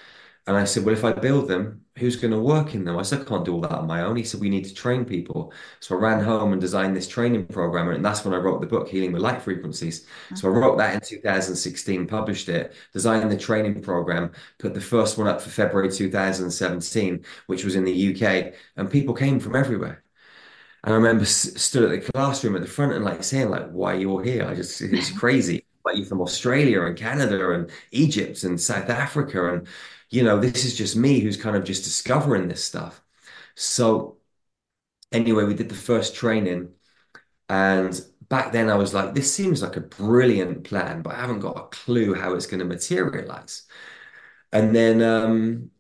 And I said, well, if I build them, who's going to work in them? I said, I can't do all that on my own. He said, we need to train people. So I ran home and designed this training program. And that's when I wrote the book, Healing with Light Frequencies. So I Uh-huh. wrote that in two thousand sixteen, published it, designed the training program, put the first one up for February two thousand seventeen, which was in the U K. And people came from everywhere. And I remember s- stood at the classroom at the front and like saying, like, why are you all here? I just, it's crazy. Like you from Australia and Canada and Egypt and South Africa. And, you know, this is just me who's kind of just discovering this stuff. So anyway, we did the first training. And back then I was like, this seems like a brilliant plan, but I haven't got a clue how it's going to materialize. And then um,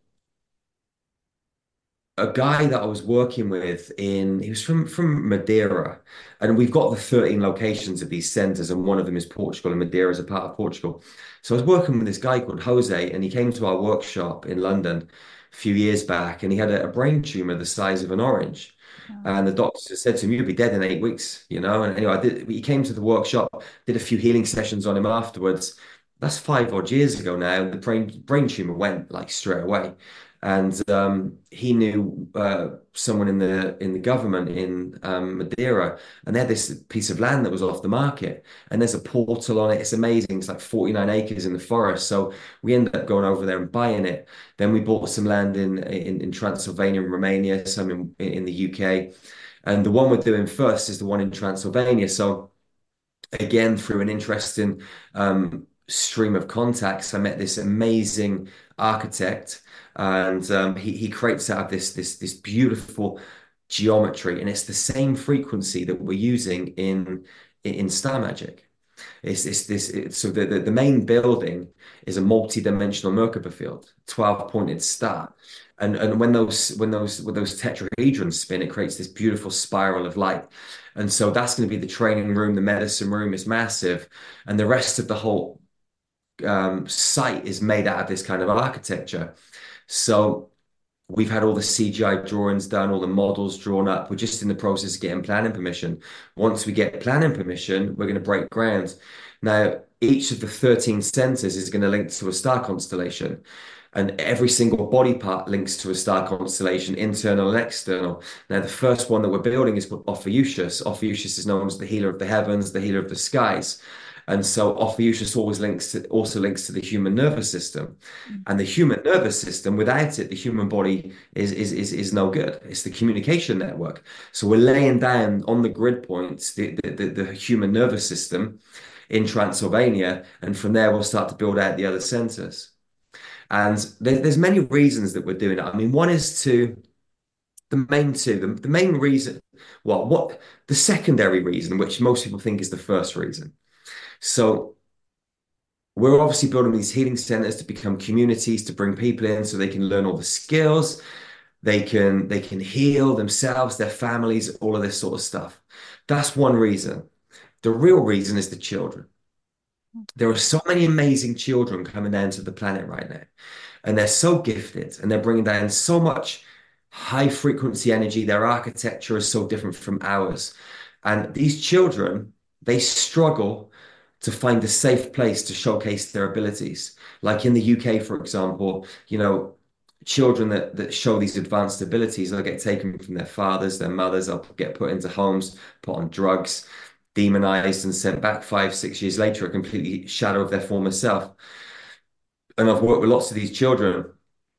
a guy that I was working with in he was from from Madeira, and we've got the thirteen locations of these centers, and one of them is Portugal, and Madeira is a part of Portugal. So I was working with this guy called Jose, and he came to our workshop in London a few years back, and he had a, a brain tumor the size of an orange. Oh, And the doctor said to him, "You'll be dead in eight weeks," you know. And anyway, I did, he came to the workshop, did a few healing sessions on him afterwards. That's five odd years ago now. The brain brain tumor went like straight away and um, he knew uh, someone in the in the government in um, Madeira, and they had this piece of land that was off the market, and there's a portal on it. It's amazing. It's like forty-nine acres in the forest. So we ended up going over there and buying it. Then we bought some land in in, in Transylvania and Romania, some in in the U K, and the one we're doing first is the one in Transylvania. So again, through an interesting um, stream of contacts, I met this amazing architect, and um, he he creates out of this this this beautiful geometry, and it's the same frequency that we're using in in Star Magic. It's, it's this it's, so the, the the main building is a multi-dimensional Merkaba field, twelve pointed star. And and when those when those when those tetrahedrons spin, it creates this beautiful spiral of light. And so that's going to be the training room, the medicine room is massive, and the rest of the whole um, site is made out of this kind of architecture. So we've had all the C G I drawings done, all the models drawn up. We're just in the process of getting planning permission. Once we get planning permission, we're going to break ground. Now, each of the thirteen centers is going to link to a star constellation, and every single body part links to a star constellation, internal and external. Now, the first one that we're building is called Ophiuchus. Ophiuchus is known as the healer of the heavens, the healer of the skies. And so Ophiuchus always links to also links to the human nervous system. And the human nervous system, without it, the human body is, is, is, is no good. It's the communication network. So we're laying down on the grid points the, the, the, the human nervous system in Transylvania. And from there, we'll start to build out the other centers. And there, there's many reasons that we're doing it. I mean, one is to the main two, the, the main reason, well, what the secondary reason, which most people think is the first reason. So we're obviously building these healing centers to become communities to bring people in so they can learn all the skills, they can they can heal themselves, their families, all of this sort of stuff. That's one reason. The real reason is the children. There are so many amazing children coming down to the planet right now, and they're so gifted, and they're bringing down so much high frequency energy. Their architecture is so different from ours, and these children, they struggle to find a safe place to showcase their abilities. Like in the U K, for example, you know, children that that show these advanced abilities, they'll get taken from their fathers, their mothers, they'll get put into homes, put on drugs, demonized, and sent back five, six years later, a completely shadow of their former self. And I've worked with lots of these children.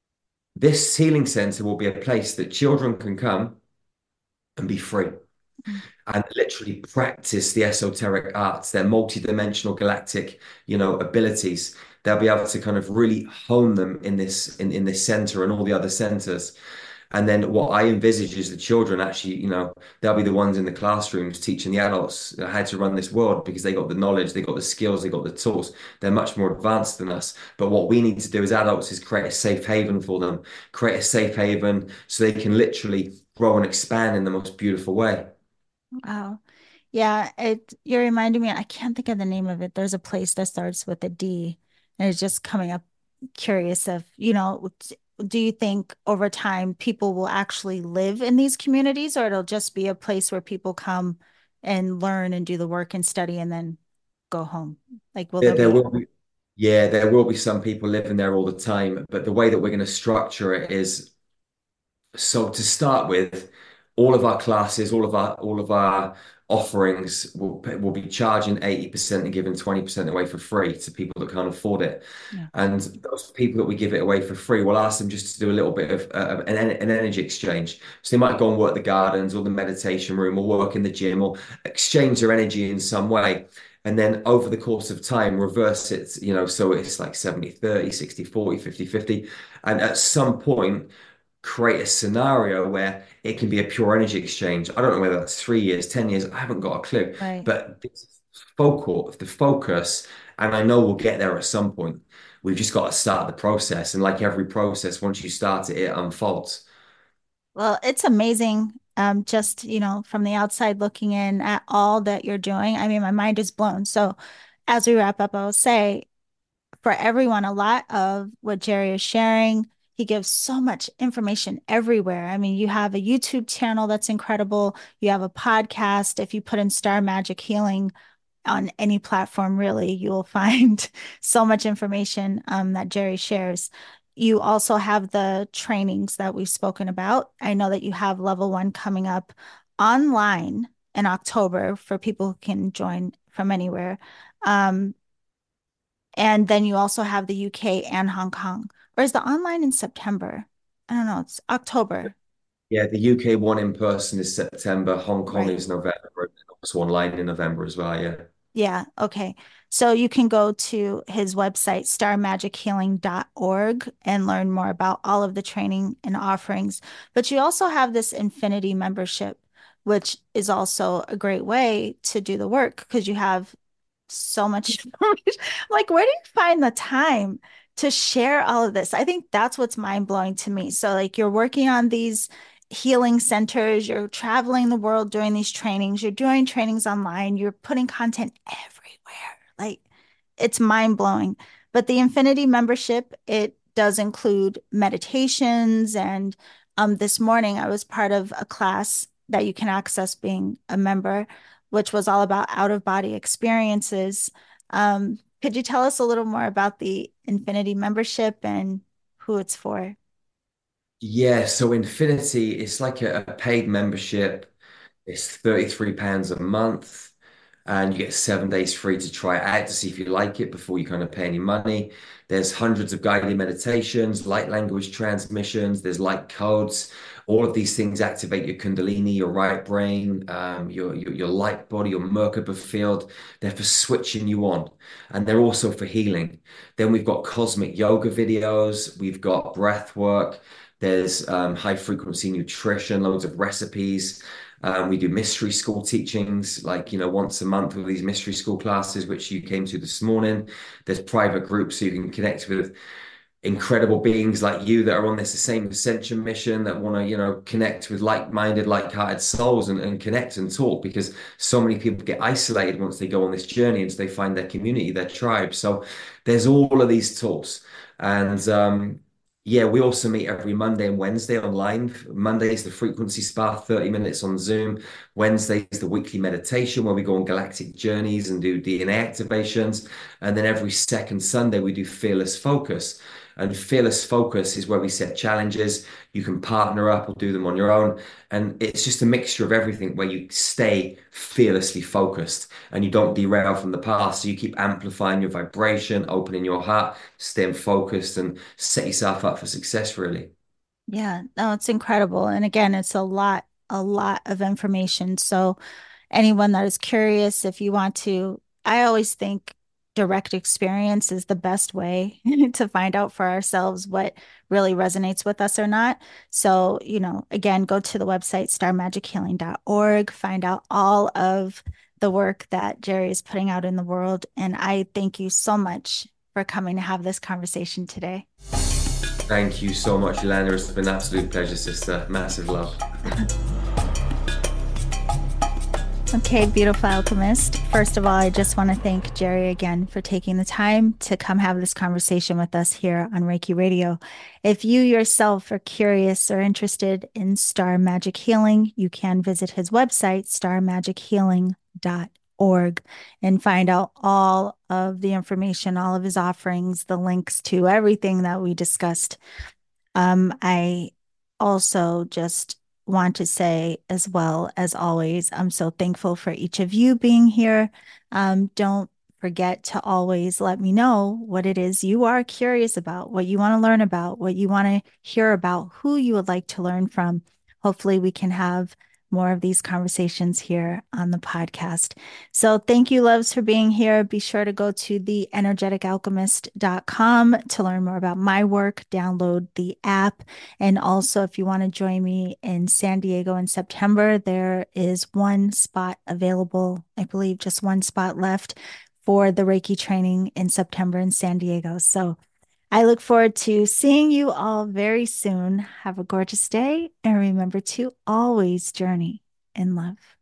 This healing center will be a place that children can come and be free and literally practice the esoteric arts, their multidimensional galactic, you know, abilities. They'll be able to kind of really hone them in this in, in this center and all the other centers. And then what I envisage is the children actually, you know, they'll be the ones in the classrooms teaching the adults how to run this world because they got the knowledge, they got the skills, they got the tools. They're much more advanced than us. But what we need to do as adults is create a safe haven for them, create a safe haven so they can literally grow and expand in the most beautiful way. wow. Yeah, it you're reminding me, I can't think of the name of it. There's a place that starts with a D, and it's just coming up curious of, you know, t- do you think over time people will actually live in these communities, or it'll just be a place where people come and learn and do the work and study and then go home? Like, will There, there there be? will be, Yeah, there will be some people living there all the time, but the way that we're going to structure it is so to start with, all of our classes, all of our all of our offerings will will be charging eighty percent and giving twenty percent away for free to people that can't afford it. Yeah. And those people that we give it away for free, we'll ask them just to do a little bit of uh, an, an energy exchange. So they might go and work the gardens or the meditation room or work in the gym or exchange their energy in some way. And then over the course of time, reverse it, you know, so it's like seventy thirty, sixty forty, fifty fifty. And at some point, create a scenario where it can be a pure energy exchange. I don't know whether that's three years, ten years, I haven't got a clue. Right. But this is focal, the focus, and I know we'll get there at some point. We've just got to start the process. And like every process, once you start it, it unfolds. Well, it's amazing. Um, just, you know, from the outside looking in at all that you're doing. I mean, my mind is blown. So as we wrap up, I will say for everyone, a lot of what Jerry is sharing, he gives so much information everywhere. I mean, you have a YouTube channel that's incredible. You have a podcast. If you put in Star Magic Healing on any platform, really, you will find so much information um, that Jerry shares. You also have the trainings that we've spoken about. I know that you have level one coming up online in October for people who can join from anywhere. Um, and then you also have the U K and Hong Kong. Or is the online in September? I don't know. It's October, Yeah, the U K one in person is September, Hong Kong right? is November, and also online in November as well. Yeah. Yeah, okay. So you can go to his website, star magic healing dot org, and learn more about all of the training and offerings. But you also have this Infinity membership, which is also a great way to do the work because you have so much information. Like, where do you find the time to share all of this? I think that's what's mind blowing to me. So, like, you're working on these healing centers, you're traveling the world doing these trainings, you're doing trainings online, you're putting content everywhere. Like, it's mind blowing. But the Infinity membership, it does include meditations. And um, this morning, I was part of a class that you can access being a member, which was all about out of body experiences. Um, could you tell us a little more about the Infinity membership and who it's for? Yeah, so Infinity, it's like a, a paid membership. It's thirty-three pounds a month, and you get seven days free to try it out to see if you like it before you kind of pay any money. There's hundreds of guided meditations, light language transmissions, there's light codes. All of these things activate your Kundalini, your right brain, um, your, your your light body, your Merkaba field. They're for switching you on, and they're also for healing. Then we've got cosmic yoga videos, we've got breath work. There's um, high frequency nutrition, loads of recipes. Um, we do mystery school teachings, like, you know, once a month with these mystery school classes, which you came to this morning. There's private groups so you can connect with incredible beings like you that are on this same ascension mission that want to, you know, connect with like-minded, like-hearted souls and, and connect and talk because so many people get isolated once they go on this journey and so they find their community, their tribe. So there's all of these tools. And um, yeah, we also meet every Monday and Wednesday online. Monday is the frequency spa, thirty minutes on Zoom. Wednesday is the weekly meditation where we go on galactic journeys and do D N A activations. And then every second Sunday, we do fearless focus. And fearless focus is where we set challenges. You can partner up or do them on your own. And it's just a mixture of everything where you stay fearlessly focused and you don't derail from the past. So you keep amplifying your vibration, opening your heart, staying focused and set yourself up for success, really. Yeah, no, it's incredible. And again, it's a lot, a lot of information. So anyone that is curious, if you want to, I always think direct experience is the best way to find out for ourselves what really resonates with us or not. So, you know, again, go to the website star magic healing dot org, find out all of the work that Jerry is putting out in the world. And I thank you so much for coming to have this conversation today. Thank you so much, Yolanda. It's been an absolute pleasure, sister. Massive love. Okay, beautiful alchemist. First of all, I just want to thank Jerry again for taking the time to come have this conversation with us here on Reiki Radio. If you yourself are curious or interested in Star Magic Healing, you can visit his website, star magic healing dot org and find out all of the information, all of his offerings, the links to everything that we discussed. Um, I also just want to say, as well as always, I'm so thankful for each of you being here. Um, don't forget to always let me know what it is you are curious about, what you want to learn about, what you want to hear about, who you would like to learn from. Hopefully, we can have more of these conversations here on the podcast. So thank you, loves, for being here. Be sure to go to the energetic alchemist dot com to learn more about my work, download the app. And also, if you want to join me in San Diego in September, there is one spot available, I believe just one spot left for the Reiki training in September in San Diego. So I look forward to seeing you all very soon. Have a gorgeous day and remember to always journey in love.